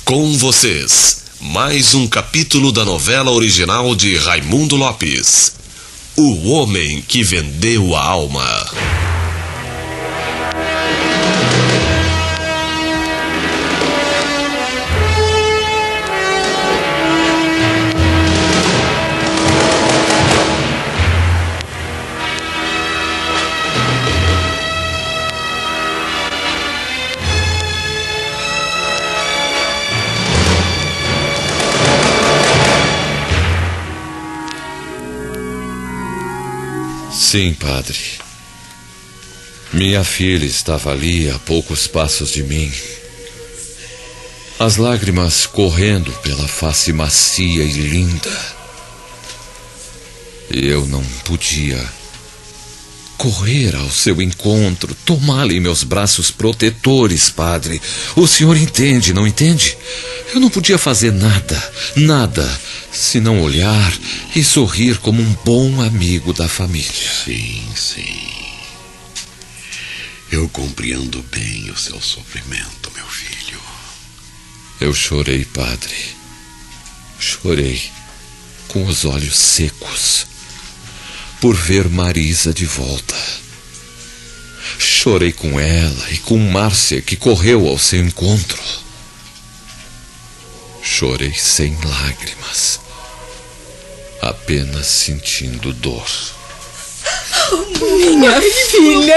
Com vocês, mais um capítulo da novela original de Raimundo Lopes, O Homem que Vendeu a Alma. Sim, padre. Minha filha estava ali a poucos passos de mim. As lágrimas correndo pela face macia e linda. E eu não podia correr ao seu encontro, tomá-la em meus braços protetores, padre. O senhor entende, não entende? Eu não podia fazer nada, senão olhar e sorrir como um bom amigo da família. Sim. Eu compreendo bem o seu sofrimento, meu filho. Eu chorei, padre. Chorei com os olhos secos por ver Marisa de volta. Chorei com ela e com Márcia, que correu ao seu encontro. Chorei sem lágrimas, apenas sentindo dor. Minha filha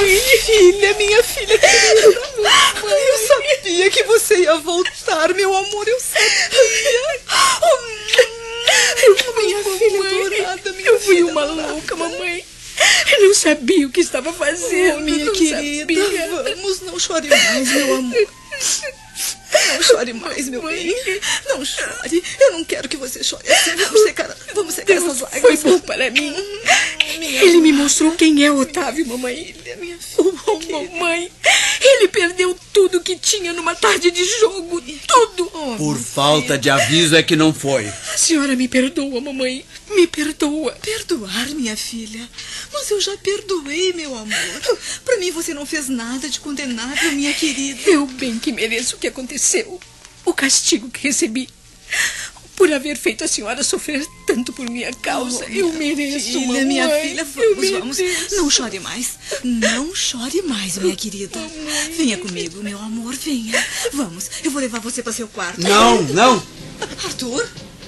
querida. Eu sabia que você ia voltar, meu amor, eu sabia. Minha filha adorada, Eu fui uma louca, mamãe. Eu não sabia o que estava fazendo. minha querida, vamos, não chore mais, meu amor. Não chore mais, meu bem. Não chore. Eu não quero que você chore assim. Vamos secar essas lágrimas. Foi bom para mim. Ele me mostrou quem é Otávio, mamãe. Minha filha, mamãe. Ele perdeu tudo que tinha numa tarde de jogo. Tudo. Por falta de aviso é que não foi. A senhora me perdoa, mamãe. Me perdoa. Perdoar, minha filha? Mas eu já perdoei, meu amor. Pra mim você não fez nada de condenável, minha querida. Eu bem que mereço o que aconteceu. O castigo que recebi. Por haver feito a senhora sofrer tanto por minha causa. Eu mereço, mamãe. Minha filha, vamos. Não chore mais. Não chore mais, minha querida. Mamãe. Venha comigo, meu amor, venha. Vamos, eu vou levar você para seu quarto. Não. Arthur,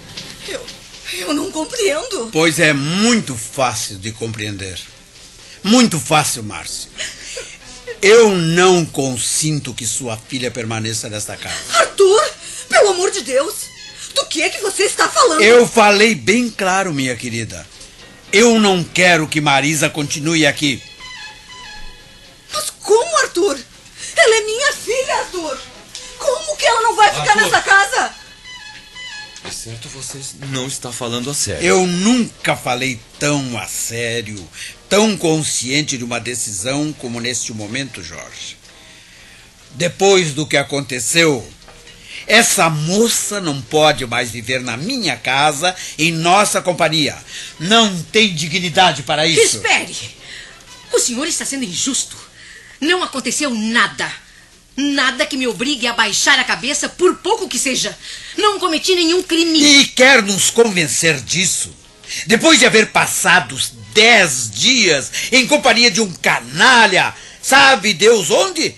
eu não compreendo. Pois é muito fácil de compreender. Muito fácil, Márcio. Eu não consinto que sua filha permaneça nesta casa. Arthur, pelo amor de Deus. Do que é que você está falando? Eu falei bem claro, minha querida. Eu não quero que Marisa continue aqui. Mas como, Arthur? Ela é minha filha, Arthur. Como que ela não vai ficar nessa casa? É certo, você não está falando a sério. Eu nunca falei tão a sério, tão consciente de uma decisão como neste momento, Jorge. Depois do que aconteceu, essa moça não pode mais viver na minha casa, em nossa companhia. Não tem dignidade para isso. Espere! O senhor está sendo injusto. Não aconteceu nada. Nada que me obrigue a baixar a cabeça, por pouco que seja. Não cometi nenhum crime. E quer nos convencer disso? Depois de haver passado 10 dias em companhia de um canalha, sabe Deus onde?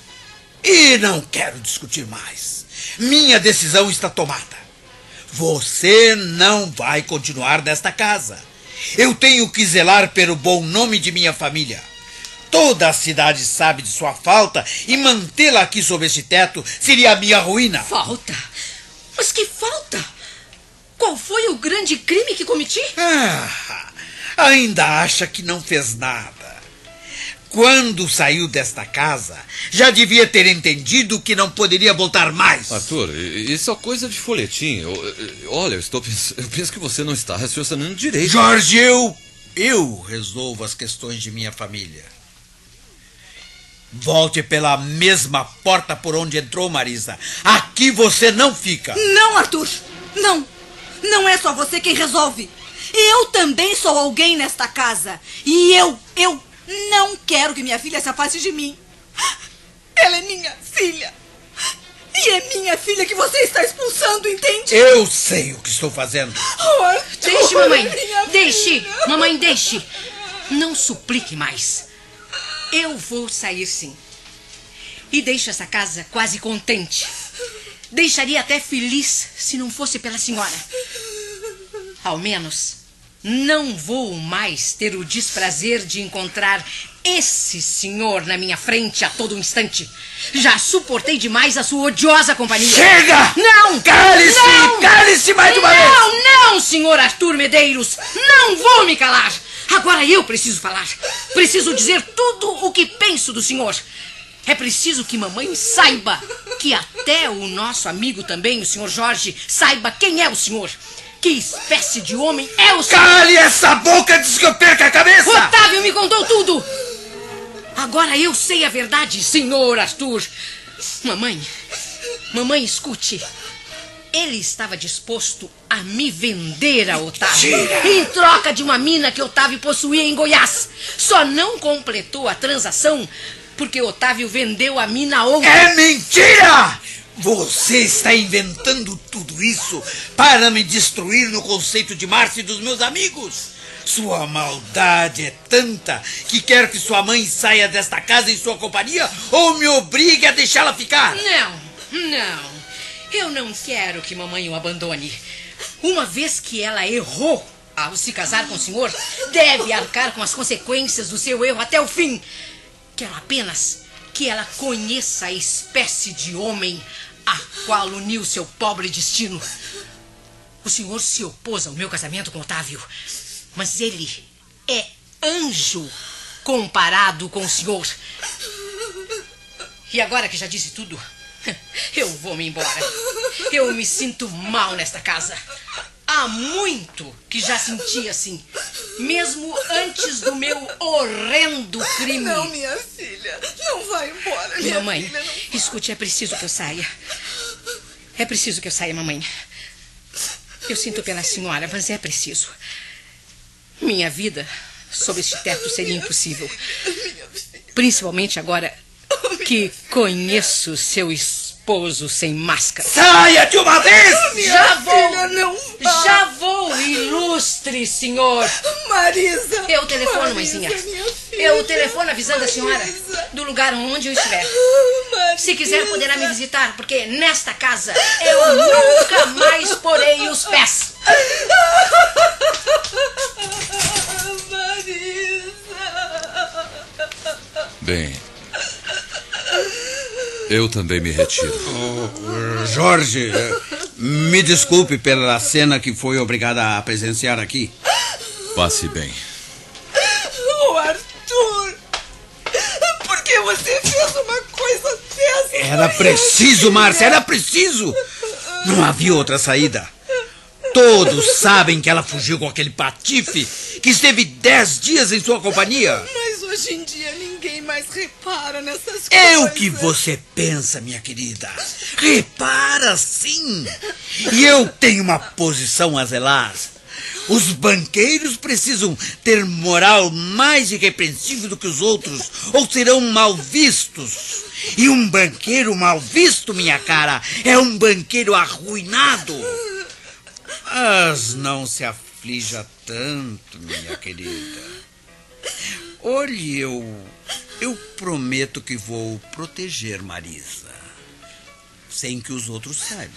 E não quero discutir mais. Minha decisão está tomada. Você não vai continuar nesta casa. Eu tenho que zelar pelo bom nome de minha família. Toda a cidade sabe de sua falta e mantê-la aqui sob este teto seria a minha ruína. Falta? Mas que falta? Qual foi o grande crime que cometi? Ainda acha que não fez nada. Quando saiu desta casa, já devia ter entendido que não poderia voltar mais. Arthur, isso é coisa de folhetim. Olha, eu penso que você não está raciocinando direito. Jorge, eu resolvo as questões de minha família. Volte pela mesma porta por onde entrou, Marisa. Aqui você não fica. Não, Arthur. Não. Não é só você quem resolve. Eu também sou alguém nesta casa. E eu não quero que minha filha se afaste de mim. Ela é minha filha. E é minha filha que você está expulsando, entende? Eu sei o que estou fazendo. Oh, Arthur, Deixe, mamãe. minha Deixe. filha. Mamãe, deixe. Não suplique mais. Eu vou sair, sim. E deixo essa casa quase contente. Deixaria até feliz se não fosse pela senhora. Ao menos, não vou mais ter o desprazer de encontrar esse senhor na minha frente a todo instante. Já suportei demais a sua odiosa companhia. Chega! Não! Cale-se! Não! Cale-se mais uma vez! Não, senhor Arthur Medeiros! Não vou me calar! Agora eu preciso falar. Preciso dizer tudo o que penso do senhor. É preciso que mamãe saiba, que até o nosso amigo também, o senhor Jorge, saiba quem é o senhor. Que espécie de homem é o senhor? Cale essa boca antes que eu perca a cabeça! Otávio me contou tudo! Agora eu sei a verdade, senhor Arthur. Mamãe, escute. Ele estava disposto a me vender a Otávio. Mentira! Em troca de uma mina que Otávio possuía em Goiás. Só não completou a transação porque Otávio vendeu a mina a outra. É mentira! Você está inventando tudo isso para me destruir no conceito de Márcia e dos meus amigos. Sua maldade é tanta que quer que sua mãe saia desta casa em sua companhia ou me obrigue a deixá-la ficar. Não. Eu não quero que mamãe o abandone. Uma vez que ela errou ao se casar com o senhor, deve arcar com as consequências do seu erro até o fim. Quero apenas que ela conheça a espécie de homem a qual uniu seu pobre destino. O senhor se opôs ao meu casamento com Otávio, mas ele é anjo comparado com o senhor. E agora que já disse tudo, eu vou me embora. Eu me sinto mal nesta casa. Há muito que já senti assim, mesmo antes do meu horrendo crime. Não, minha filha. Não vai embora, minha Mamãe, filha. Não vai. escute, é preciso que eu saia. É preciso que eu saia, mamãe. Eu sinto pela senhora, mas é preciso. Minha vida sob este teto seria impossível. Principalmente agora que conheço seu esposo sem máscara. Saia de uma vez! Já vou! Filha, não vá. Já vou, ilustre senhor! Marisa! Eu telefono, Marisa, mãezinha. minha filha. Eu telefono avisando a senhora Marisa. do lugar onde eu estiver. Marisa. Se quiser, poderá me visitar, porque nesta casa eu nunca mais porei os pés. Marisa. Bem, eu também me retiro. Jorge, me desculpe pela cena que foi obrigada a presenciar aqui. Passe bem. Oh, Arthur! Por que você fez uma coisa dessa? Era preciso, Márcia, era preciso! Não havia outra saída. Todos sabem que ela fugiu com aquele patife que esteve 10 dias em sua companhia. Mas hoje em dia ninguém mais repara nessas coisas. É o que você pensa, minha querida. Repara, sim. E eu tenho uma posição a zelar. Os banqueiros precisam ter moral mais irrepreensível do que os outros, ou serão mal vistos. E um banqueiro mal visto, minha cara, é um banqueiro arruinado. Mas não se aflija tanto, minha querida. Olhe, eu prometo que vou proteger Marisa, sem que os outros saibam.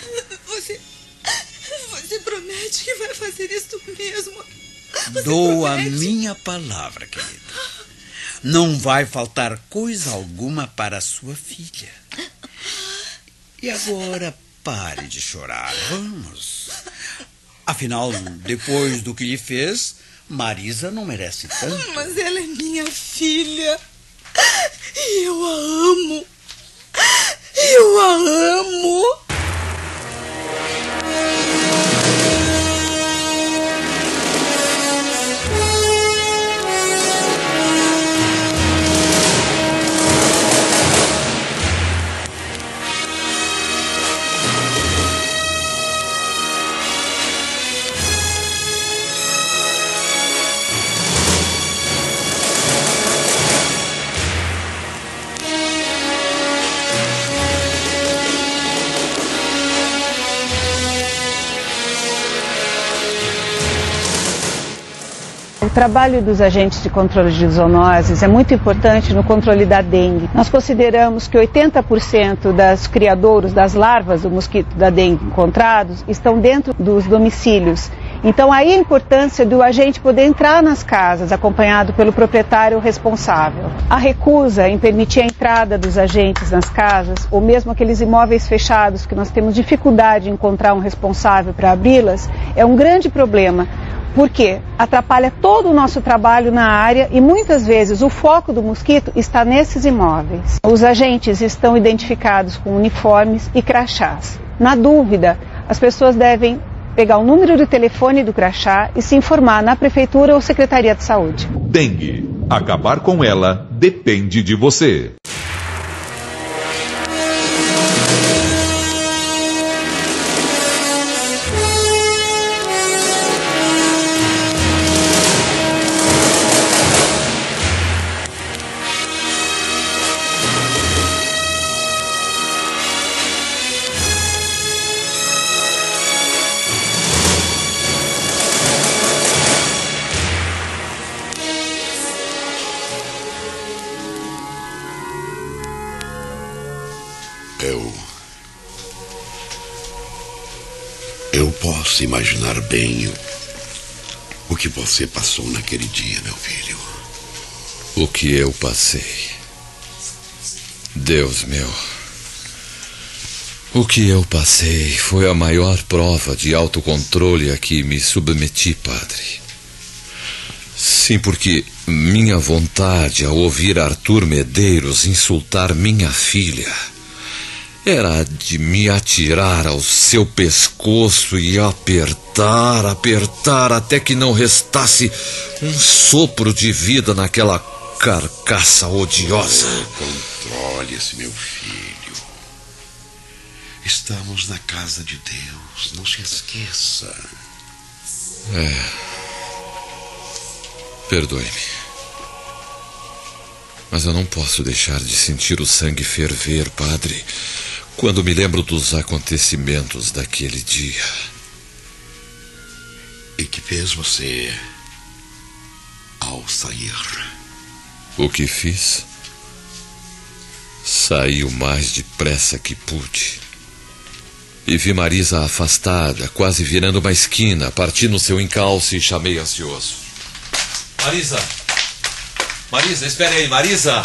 Você promete que vai fazer isso mesmo? Você Dou a promete? minha palavra, querida. Não vai faltar coisa alguma para sua filha. E agora pare de chorar, vamos. Afinal, depois do que lhe fez, Marisa não merece tanto. Mas ela é minha filha. E eu a amo. Eu a amo. trabalho dos agentes de controle de zoonoses é muito importante no controle da dengue. Nós consideramos que 80% das criadouros das larvas do mosquito da dengue encontrados estão dentro dos domicílios. Então aí a importância do agente poder entrar nas casas acompanhado pelo proprietário responsável. A recusa em permitir a entrada dos agentes nas casas, ou mesmo aqueles imóveis fechados que nós temos dificuldade de encontrar um responsável para abri-las, é um grande problema. Porque atrapalha todo o nosso trabalho na área e muitas vezes o foco do mosquito está nesses imóveis. Os agentes estão identificados com uniformes e crachás. Na dúvida, as pessoas devem pegar o número de telefone do crachá e se informar na Prefeitura ou Secretaria de Saúde. Dengue. Acabar com ela depende de você. Eu posso imaginar bem o que você passou naquele dia, meu filho. O que eu passei. Deus meu. O que eu passei foi a maior prova de autocontrole a que me submeti, padre. Sim, porque minha vontade ao ouvir Arthur Medeiros insultar minha filha era de me atirar ao seu pescoço e apertar até que não restasse um sopro de vida naquela carcaça odiosa. Controle-se, meu filho. Estamos na casa de Deus, não se esqueça. Perdoe-me. Mas eu não posso deixar de sentir o sangue ferver, padre, quando me lembro dos acontecimentos daquele dia. E que fez você ao sair? O que fiz? Saí o mais depressa que pude. E vi Marisa afastada, quase virando uma esquina. Parti no seu encalço e chamei ansioso. Marisa! Marisa, espere aí, Marisa!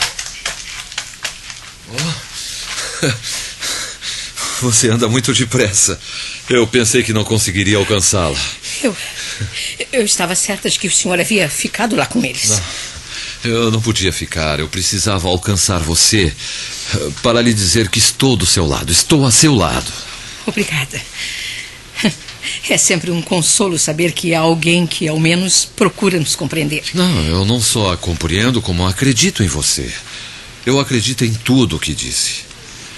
Você anda muito depressa. Eu pensei que não conseguiria alcançá-la. Eu estava certa de que o senhor havia ficado lá com eles. Não, eu não podia ficar. Eu precisava alcançar você para lhe dizer que estou do seu lado. Estou a seu lado. Obrigada. É sempre um consolo saber que há alguém que ao menos procura nos compreender. Não, eu não só a compreendo, como acredito em você. Eu acredito em tudo o que disse.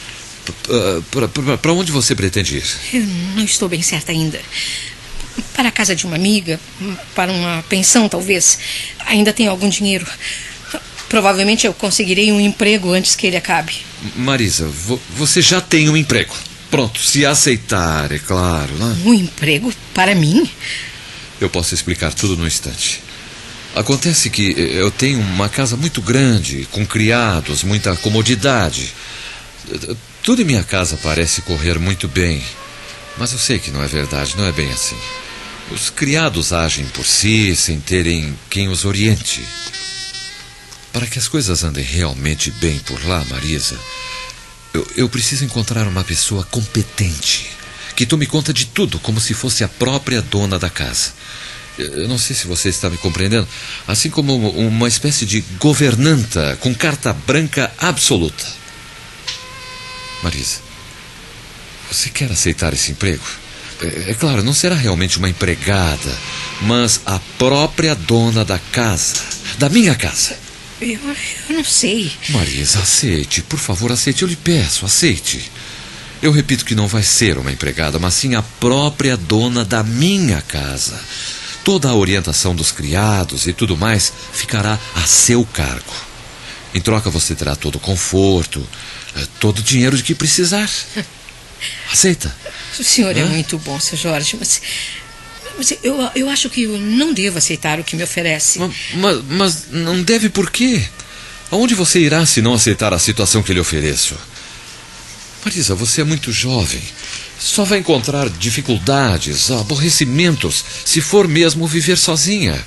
Para onde você pretende ir? Eu não estou bem certa ainda. Para a casa de uma amiga, para uma pensão talvez. Ainda tenho algum dinheiro. Provavelmente eu conseguirei um emprego antes que ele acabe. Marisa, você já tem um emprego. Pronto, se aceitar, é claro, né? Um emprego para mim? Eu posso explicar tudo no instante. Acontece que eu tenho uma casa muito grande, com criados, muita comodidade. Tudo em minha casa parece correr muito bem. Mas eu sei que não é verdade, não é bem assim. Os criados agem por si, sem terem quem os oriente. Para que as coisas andem realmente bem por lá, Marisa, eu preciso encontrar uma pessoa competente, que tome conta de tudo, como se fosse a própria dona da casa. Eu não sei se você está me compreendendo. Assim como uma espécie de governanta com carta branca absoluta. Marisa, você quer aceitar esse emprego? É claro, não será realmente uma empregada, mas a própria dona da casa, da minha casa. Eu não sei. Marisa, aceite, por favor, aceite, eu lhe peço, aceite. Eu repito que não vai ser uma empregada, mas sim a própria dona da minha casa. Toda a orientação dos criados e tudo mais ficará a seu cargo. Em troca você terá todo o conforto, todo o dinheiro de que precisar. Aceita? O senhor é muito bom, Sr. Jorge, mas Mas eu acho que eu não devo aceitar o que me oferece. Mas não deve por quê? Aonde você irá se não aceitar a situação que lhe ofereço? Marisa, você é muito jovem. Só vai encontrar dificuldades, aborrecimentos, se for mesmo viver sozinha.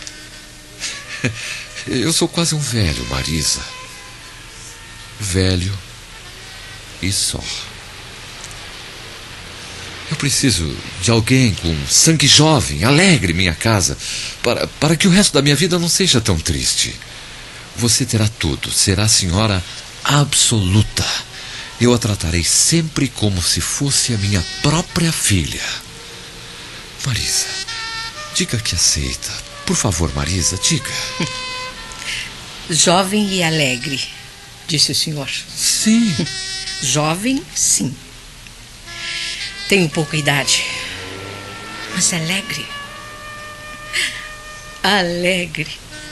Eu sou quase um velho, Marisa. Velho e só. Eu preciso de alguém com sangue jovem, alegre em minha casa, para que o resto da minha vida não seja tão triste. Você terá tudo, será a senhora absoluta. Eu a tratarei sempre como se fosse a minha própria filha. Marisa, diga que aceita. Por favor, Marisa, diga. Jovem e alegre, disse o senhor. Sim. Jovem, sim. Tenho pouca idade, mas alegre. Alegre.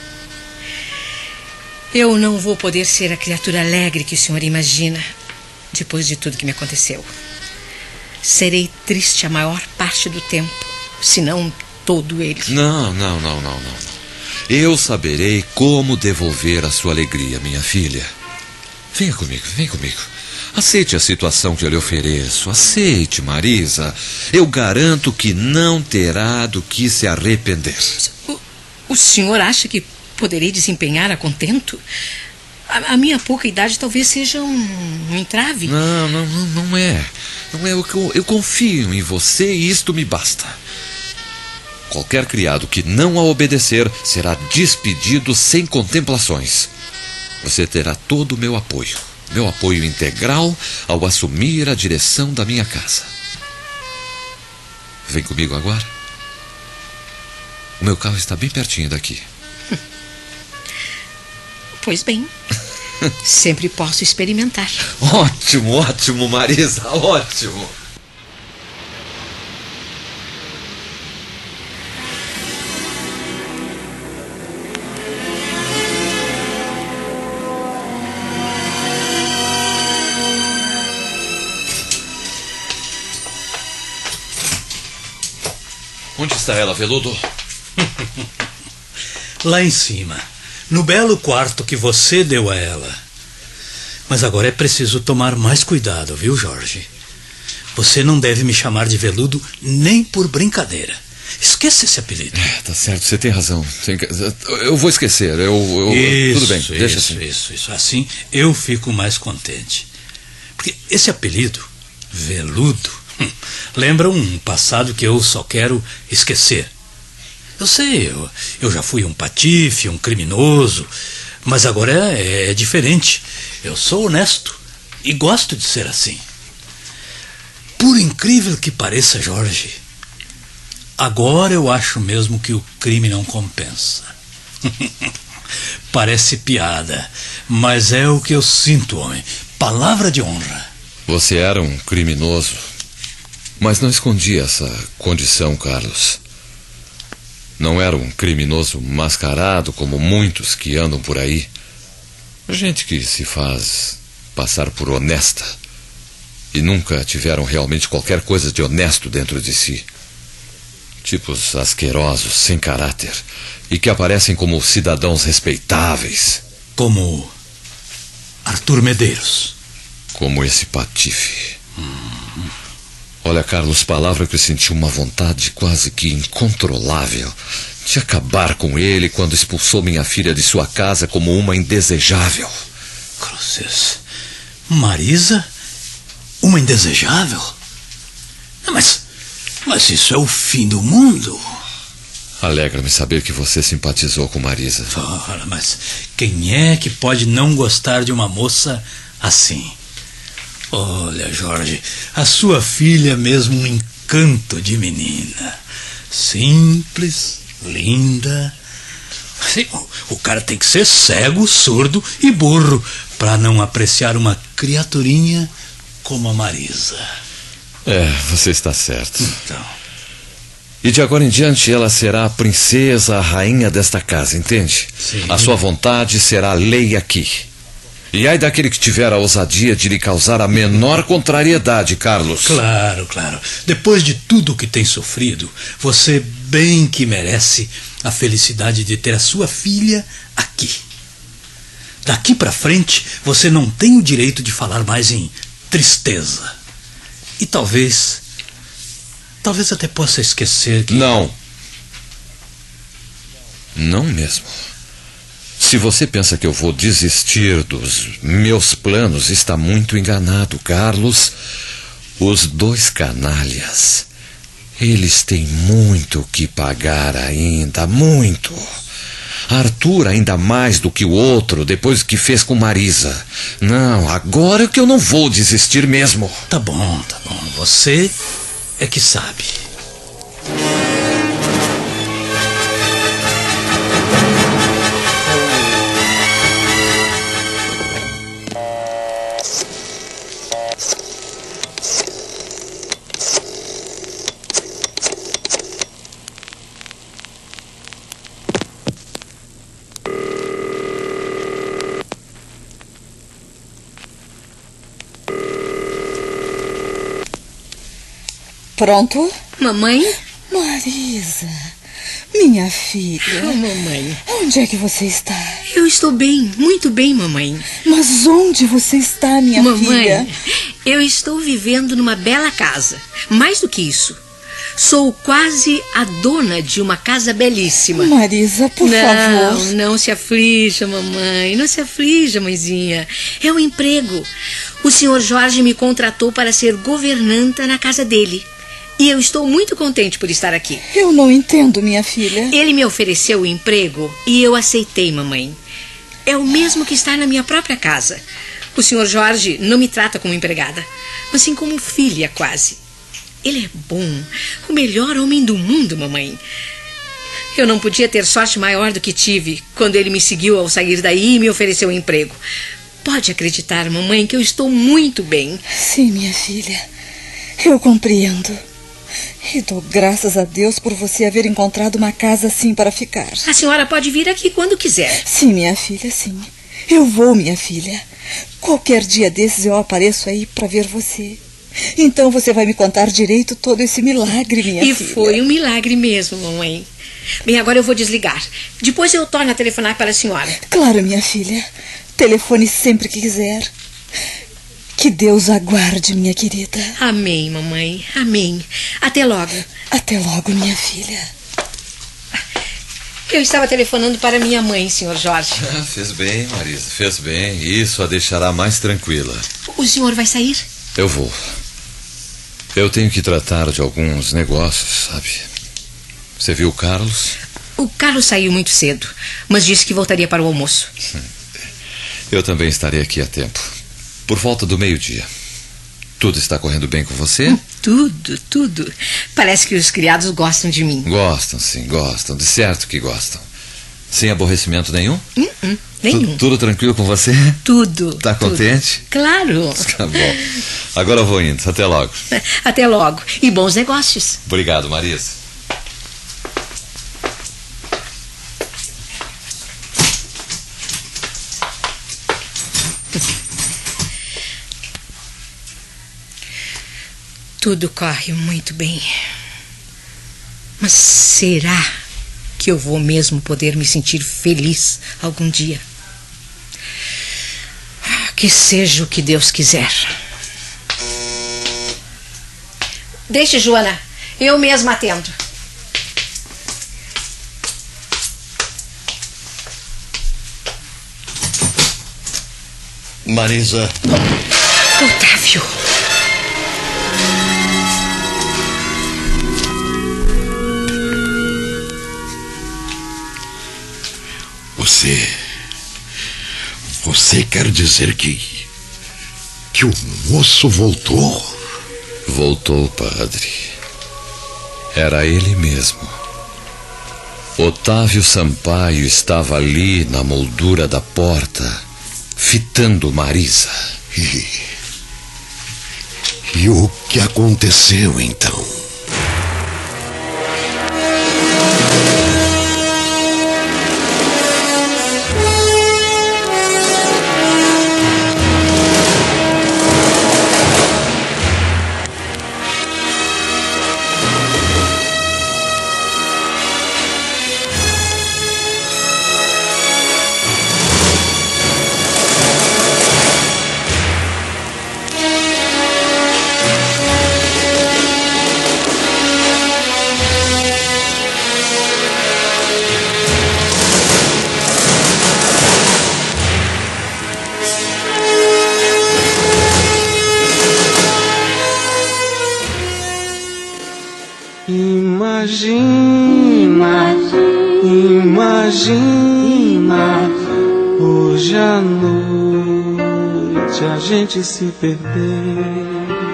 Eu não vou poder ser a criatura alegre que o senhor imagina, depois de tudo que me aconteceu. Serei triste a maior parte do tempo, se não todo ele. Não. Eu saberei como devolver a sua alegria, minha filha. Venha comigo. Aceite a situação que eu lhe ofereço. Aceite, Marisa. Eu garanto que não terá do que se arrepender. O senhor acha que poderei desempenhar a contento? A minha pouca idade talvez seja um entrave. Não é. Eu confio em você e isto me basta. Qualquer criado que não a obedecer será despedido sem contemplações. Você terá todo o meu apoio. Meu apoio integral ao assumir a direção da minha casa. Vem comigo agora. O meu carro está bem pertinho daqui. Pois bem, sempre posso experimentar. Ótimo, Marisa, ótimo. Onde está ela, Veludo? Lá em cima, no belo quarto que você deu a ela. Mas agora é preciso tomar mais cuidado, viu, Jorge? Você não deve me chamar de Veludo nem por brincadeira. Esqueça esse apelido. Tá certo, você tem razão. Eu vou esquecer. Tudo bem, deixa assim. Isso. Assim eu fico mais contente. Porque esse apelido, Veludo, lembra um passado que eu só quero esquecer. Eu sei, eu já fui um patife, um criminoso, mas agora é diferente. Eu sou honesto e gosto de ser assim. Por incrível que pareça, Jorge, agora eu acho mesmo que o crime não compensa. Parece piada, mas é o que eu sinto, homem. Palavra de honra. Você era um criminoso, mas não escondia essa condição, Carlos. Não era um criminoso mascarado como muitos que andam por aí. Gente que se faz passar por honesta e nunca tiveram realmente qualquer coisa de honesto dentro de si. Tipos asquerosos, sem caráter, e que aparecem como cidadãos respeitáveis. Como Arthur Medeiros. Como esse patife. Olha, Carlos, palavra que eu senti uma vontade quase que incontrolável de acabar com ele quando expulsou minha filha de sua casa como uma indesejável. Cruzes. Marisa? Uma indesejável? Mas isso é o fim do mundo. Alegra-me saber que você simpatizou com Marisa. Ora, mas quem é que pode não gostar de uma moça assim? Olha, Jorge, a sua filha é mesmo um encanto de menina. Simples, linda. Assim, o cara tem que ser cego, surdo e burro para não apreciar uma criaturinha como a Marisa. Você está certo. Então. E de agora em diante ela será a princesa, a rainha desta casa, entende? Sim. A sua vontade será lei aqui. E ai daquele que tiver a ousadia de lhe causar a menor contrariedade, Carlos. Claro, claro. Depois de tudo o que tem sofrido, você bem que merece a felicidade de ter a sua filha aqui. Daqui pra frente, você não tem o direito de falar mais em tristeza. E talvez até possa esquecer que... Não. Não mesmo. Se você pensa que eu vou desistir dos meus planos, está muito enganado, Carlos. Os dois canalhas, eles têm muito que pagar ainda, muito. Arthur ainda mais do que o outro, depois do que fez com Marisa. Não, agora é que eu não vou desistir mesmo. Tá bom. Você é que sabe. Pronto? Mamãe? Marisa, minha filha. Oh, mamãe. Onde é que você está? Eu estou bem, muito bem, mamãe. Mas onde você está, minha filha? Mamãe, eu estou vivendo numa bela casa. Mais do que isso, sou quase a dona de uma casa belíssima. Marisa, por favor. Não se aflija, mamãe. Não se aflija, mãezinha. É um emprego. O senhor Jorge me contratou para ser governanta na casa dele. E eu estou muito contente por estar aqui. Eu não entendo, minha filha. Ele me ofereceu o emprego e eu aceitei, mamãe. É o mesmo que estar na minha própria casa. O senhor Jorge não me trata como empregada, mas sim como filha, quase. Ele é bom, o melhor homem do mundo, mamãe. Eu não podia ter sorte maior do que tive quando ele me seguiu ao sair daí e me ofereceu um emprego. Pode acreditar, mamãe, que eu estou muito bem. Sim, minha filha. Eu compreendo. E dou graças a Deus por você haver encontrado uma casa assim para ficar. A senhora pode vir aqui quando quiser. Sim, minha filha, sim. Eu vou, minha filha. Qualquer dia desses eu apareço aí para ver você. Então você vai me contar direito todo esse milagre, minha filha. E foi um milagre mesmo, mamãe. Bem, agora eu vou desligar. Depois eu torno a telefonar para a senhora. Claro, minha filha. Telefone sempre que quiser. Que Deus aguarde, minha querida. Amém, mamãe. Amém. Até logo. Até logo, minha filha. Eu estava telefonando para minha mãe, senhor Jorge. Fez bem, Marisa, fez bem. Isso a deixará mais tranquila. O senhor vai sair? Eu vou. Eu tenho que tratar de alguns negócios, sabe? Você viu o Carlos? O Carlos saiu muito cedo, mas disse que voltaria para o almoço. Eu também estarei aqui a tempo. Por volta do meio-dia. Tudo está correndo bem com você? Tudo. Parece que os criados gostam de mim. Gostam, sim, gostam. De certo que gostam. Sem aborrecimento nenhum? Nenhum. Tudo tranquilo com você? Tudo. Tá contente? Claro. Tá bom. Agora eu vou indo. Até logo. Até logo. E bons negócios. Obrigado, Marisa. Tudo corre muito bem. Mas será que eu vou mesmo poder me sentir feliz algum dia? Que seja o que Deus quiser. Deixe, Joana. Eu mesma atendo. Marisa. Otávio. Você quer dizer que o moço voltou? Voltou, padre. Era ele mesmo. Otávio Sampaio estava ali na moldura da porta, fitando Marisa. E o que aconteceu então? Imagina hoje à noite a gente se perder.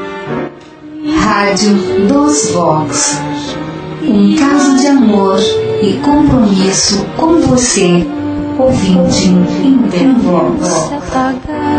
Rádio Dos Vox. Um caso de amor e compromisso com você, ouvinte em Vox.